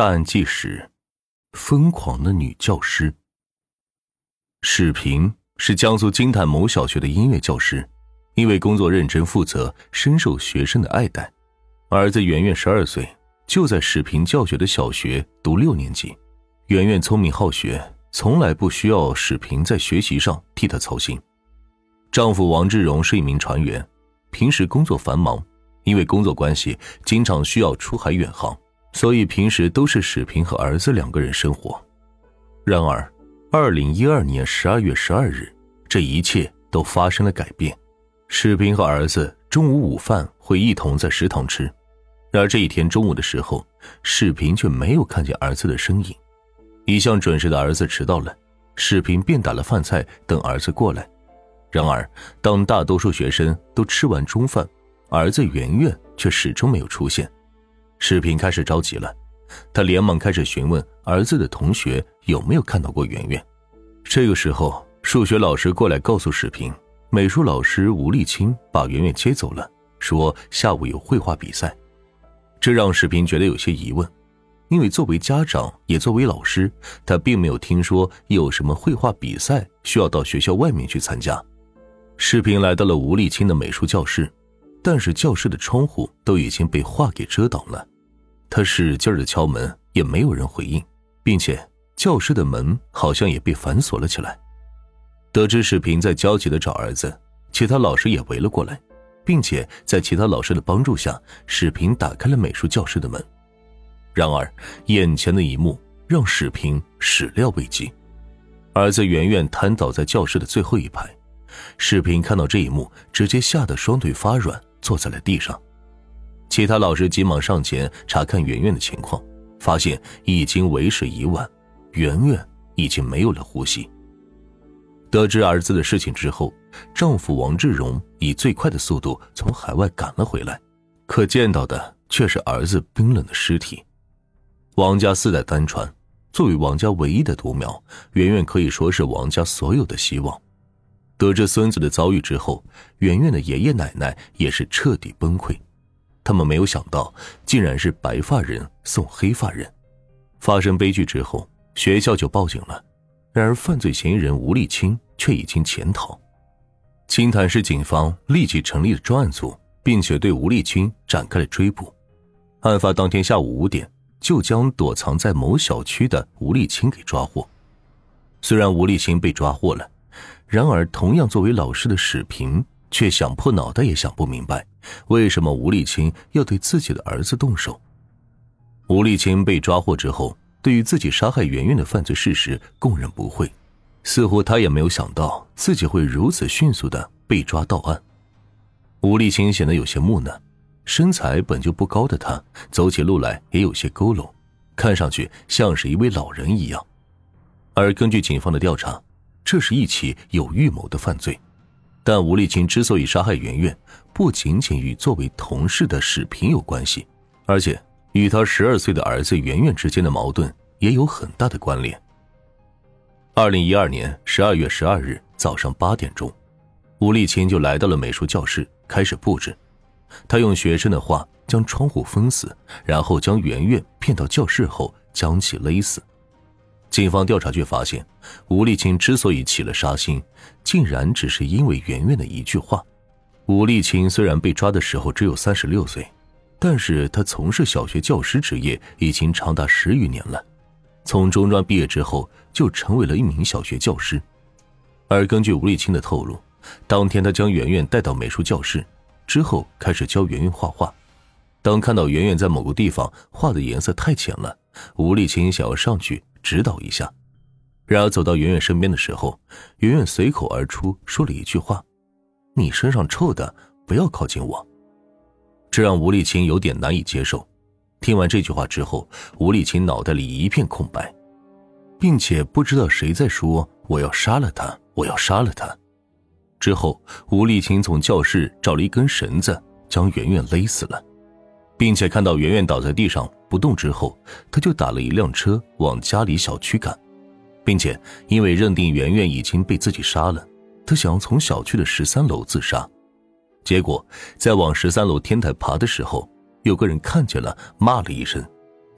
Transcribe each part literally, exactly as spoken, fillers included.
大案纪实：疯狂的女教师。史平是江苏金坛某小学的音乐教师，因为工作认真负责，深受学生的爱戴。儿子圆圆十二岁，就在史平教学的小学读六年级。圆圆聪明好学，从来不需要史平在学习上替她操心。丈夫王志荣是一名船员，平时工作繁忙，因为工作关系经常需要出海远航，所以平时都是史平和儿子两个人生活。然而二零一二年十二月十二日，这一切都发生了改变。史平和儿子中午午饭会一同在食堂吃，然而这一天中午的时候，史平却没有看见儿子的身影。一向准时的儿子迟到了，史平便打了饭菜等儿子过来。然而当大多数学生都吃完中饭，儿子圆圆却始终没有出现。史平开始着急了，他连忙开始询问儿子的同学有没有看到过圆圆。这个时候数学老师过来告诉史平，美术老师吴立清把圆圆接走了，说下午有绘画比赛。这让史平觉得有些疑问，因为作为家长也作为老师，他并没有听说有什么绘画比赛需要到学校外面去参加。史平来到了吴立清的美术教室，但是教室的窗户都已经被画给遮挡了。他使劲地敲门，也没有人回应，并且教室的门好像也被反锁了起来。得知史平在焦急地找儿子，其他老师也围了过来，并且在其他老师的帮助下，史平打开了美术教室的门。然而眼前的一幕让史平始料未及，儿子圆圆瘫倒在教室的最后一排。史平看到这一幕，直接吓得双腿发软，坐在了地上。其他老师急忙上前查看圆圆的情况，发现已经为时已晚，圆圆已经没有了呼吸。得知儿子的事情之后，丈夫王志荣以最快的速度从海外赶了回来，可见到的却是儿子冰冷的尸体。王家四代单传，作为王家唯一的独苗，圆圆可以说是王家所有的希望。得知孙子的遭遇之后，圆圆的爷爷奶奶也是彻底崩溃。他们没有想到，竟然是白发人送黑发人。发生悲剧之后，学校就报警了，然而犯罪嫌疑人吴立清却已经潜逃。金坛市警方立即成立了专案组，并且对吴立清展开了追捕。案发当天下午五点，就将躲藏在某小区的吴立清给抓获。虽然吴立清被抓获了，然而同样作为老师的史平却想破脑袋也想不明白，为什么吴立清要对自己的儿子动手。吴立清被抓获之后，对于自己杀害圆圆的犯罪事实供认不讳，似乎他也没有想到自己会如此迅速地被抓到案。吴立清显得有些木讷，身材本就不高的他走起路来也有些佝偻，看上去像是一位老人一样。而根据警方的调查，这是一起有预谋的犯罪。但吴立清之所以杀害圆圆，不仅仅与作为同事的史平有关系，而且与他十二岁的儿子圆圆之间的矛盾也有很大的关联。二零一二年十二月十二日早上八点钟，吴立清就来到了美术教室，开始布置。他用学生的话将窗户封死，然后将圆圆骗到教室后将其勒死。警方调查却发现，吴立清之所以起了杀心，竟然只是因为圆圆的一句话。吴立清虽然被抓的时候只有三十六岁，但是他从事小学教师职业已经长达十余年了，从中专毕业之后就成为了一名小学教师。而根据吴立清的透露，当天他将圆圆带到美术教室之后，开始教圆圆画画。当看到圆圆在某个地方画的颜色太浅了，吴立清想要上去指导一下。然而走到圆圆身边的时候，圆圆随口而出说了一句话：你身上臭的，不要靠近我。这让吴立清有点难以接受。听完这句话之后，吴立清脑袋里一片空白，并且不知道谁在说我要杀了他，我要杀了他。之后吴立清从教室找了一根绳子将圆圆勒死了，并且看到圆圆倒在地上不动之后，他就打了一辆车往家里小区赶，并且因为认定圆圆已经被自己杀了，他想要从小区的十三楼自杀。结果在往十三楼天台爬的时候，有个人看见了，骂了一声，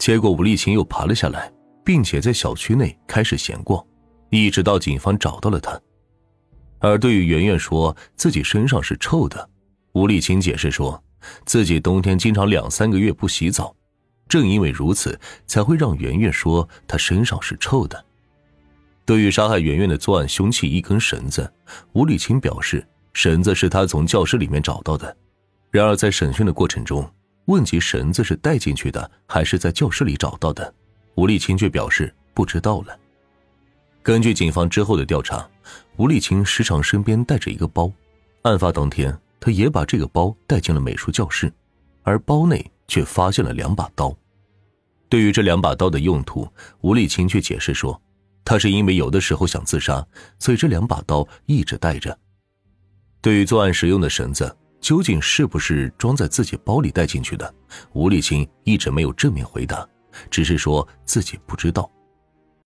结果吴丽琴又爬了下来，并且在小区内开始闲逛，一直到警方找到了她。而对于圆圆说自己身上是臭的，吴丽琴解释说自己冬天经常两三个月不洗澡，正因为如此才会让圆圆说她身上是臭的。对于杀害圆圆的作案凶器一根绳子，吴丽琴表示绳子是她从教室里面找到的。然而在审讯的过程中，问及绳子是带进去的还是在教室里找到的，吴丽琴却表示不知道了。根据警方之后的调查，吴丽琴时常身边带着一个包，案发当天她也把这个包带进了美术教室，而包内却发现了两把刀。对于这两把刀的用途，吴丽琴却解释说她是因为有的时候想自杀，所以这两把刀一直带着。对于作案时用的绳子究竟是不是装在自己包里带进去的，吴丽琴一直没有正面回答，只是说自己不知道。